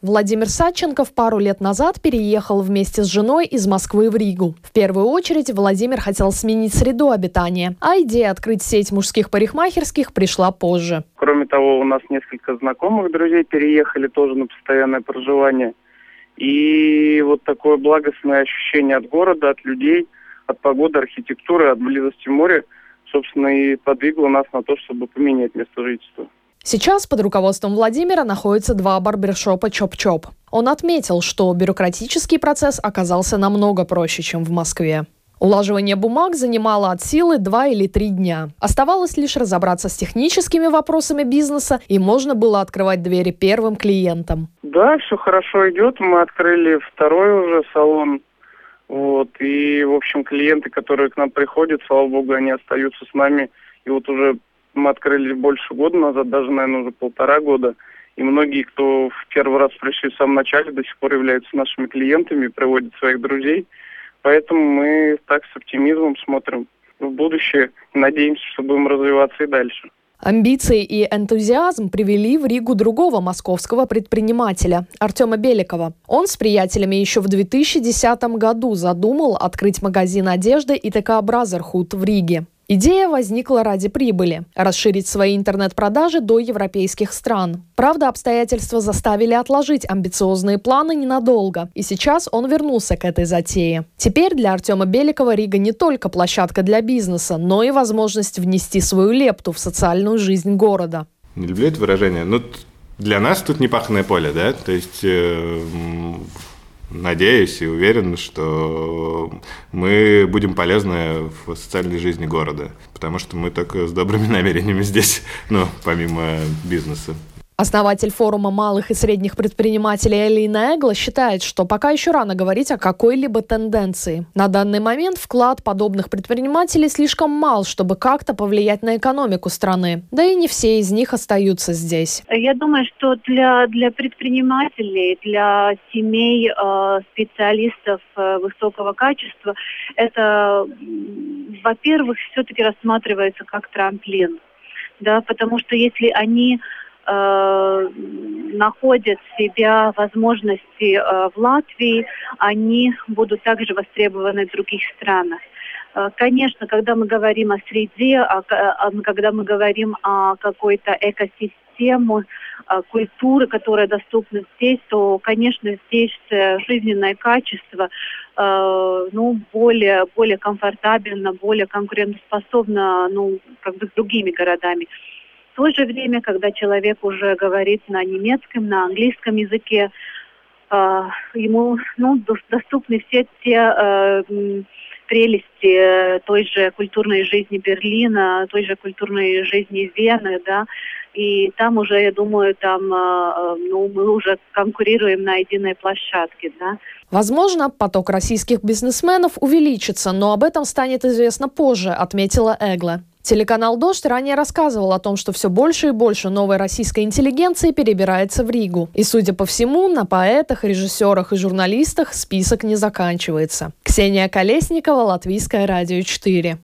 Владимир Садченков пару лет назад переехал вместе с женой из Москвы в Ригу. В первую очередь Владимир хотел сменить среду обитания, а идея открыть сеть мужских парикмахерских пришла позже. Кроме того, у нас несколько знакомых друзей переехали тоже на постоянное проживание. И вот такое благостное ощущение от города, от людей, от погоды, архитектуры, от близости моря, собственно, и подвигло нас на то, чтобы поменять место жительства. Сейчас под руководством Владимира находятся 2 барбершопа «Чоп-Чоп». Он отметил, что бюрократический процесс оказался намного проще, чем в Москве. Улаживание бумаг занимало от силы 2 или 3 дня. Оставалось лишь разобраться с техническими вопросами бизнеса, и можно было открывать двери первым клиентам. Да, все хорошо идет. Мы открыли 2-й уже салон. И, в общем, клиенты, которые к нам приходят, слава богу, они остаются с нами. И вот уже мы открыли больше года назад, даже, наверное, уже 1,5 года. И многие, кто в первый раз пришли в самом начале, до сих пор являются нашими клиентами, приводят своих друзей. Поэтому мы так с оптимизмом смотрим в будущее и надеемся, что будем развиваться и дальше. Амбиции и энтузиазм привели в Ригу другого московского предпринимателя – Артема Беликова. Он с приятелями еще в 2010 году задумал открыть магазин одежды ИТК Бразерхуд в Риге. Идея возникла ради прибыли – расширить свои интернет-продажи до европейских стран. Правда, обстоятельства заставили отложить амбициозные планы ненадолго, и сейчас он вернулся к этой затее. Теперь для Артема Беликова Рига не только площадка для бизнеса, но и возможность внести свою лепту в социальную жизнь города. Не люблю это выражение, но для нас тут непаханное поле, да? То есть надеюсь и уверен, что мы будем полезны в социальной жизни города, потому что мы только с добрыми намерениями здесь, помимо бизнеса. Основатель форума малых и средних предпринимателей Элина Эгла считает, что пока еще рано говорить о какой-либо тенденции. На данный момент вклад подобных предпринимателей слишком мал, чтобы как-то повлиять на экономику страны. Да и не все из них остаются здесь. Я думаю, что для предпринимателей, для семей специалистов высокого качества, это, во-первых, все-таки рассматривается как трамплин. Да, потому что если они находят себя возможности в Латвии, они будут также востребованы в других странах. Конечно, когда мы говорим о среде, когда мы говорим о какой-то экосистеме, культуры, которая доступна здесь, то, конечно, здесь жизненное качество более комфортабельно, более конкурентоспособно, с другими городами. В то же время, когда человек уже говорит на немецком, на английском языке, ему доступны все те прелести той же культурной жизни Берлина, той же культурной жизни Вены, да, и там уже, я думаю, мы уже конкурируем на единой площадке, да. Возможно, поток российских бизнесменов увеличится, но об этом станет известно позже, отметила Эгла. Телеканал «Дождь» ранее рассказывал о том, что все больше и больше новой российской интеллигенции перебирается в Ригу. И, судя по всему, на поэтах, режиссерах и журналистах список не заканчивается. Ксения Колесникова, Латвийское радио 4.